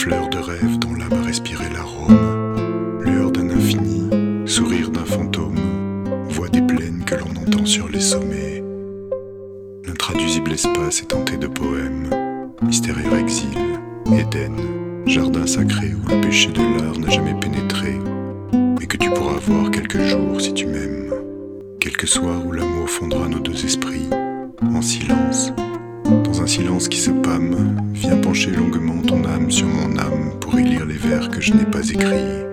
fleur de rêve dont l'âme a respiré l'arôme, lueur d'un infini, sourire d'un fantôme, voix des plaines que l'on entend sur les sommets. L'intraduisible espace est tenté de poèmes, mystérieux exil, Éden, jardin sacré où le péché de l'art n'a jamais pénétré, mais que tu pourras voir quelques jours si tu m'aimes. Quelques soirs où l'amour fondra nos deux esprits, en silence. Dans un silence qui se pâme, viens pencher longuement ton âme sur mon âme pour y lire les vers que je n'ai pas écrits.